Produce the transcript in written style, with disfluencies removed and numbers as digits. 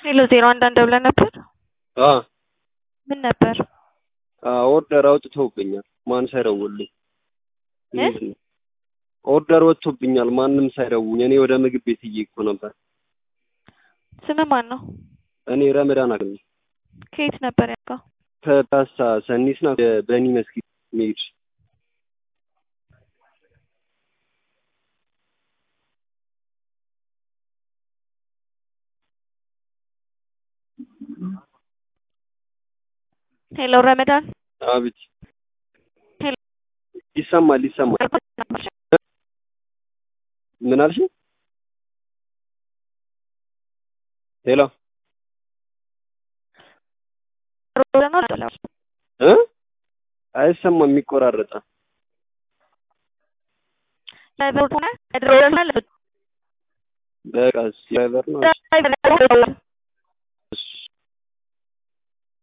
ሄሎ 01 ብለህ ነበር? ምን ነበር? ኦርደር አውጥተውብኛል ማን ሳይደውልልኝ። ኦርደር ወጥቶብኛል ማንም ሳይደውልኝ። እኔ ወደ ምግብ ቤት እየሄድኩ ነበር። ስምህ ማን ነው? እኔ ረመዳን አገኘ። ከየት ነበር ያልከው? ከፒያሳ ሰኒስና በኒ መስጊድ መሄድ። ሄሎ ረመዳን። አቤት። ሄሎ ይሰማል። ምን አልሽ? ሄሎ አይሰማም ይቆራረጣል። በቃ ድራይቨር ነው።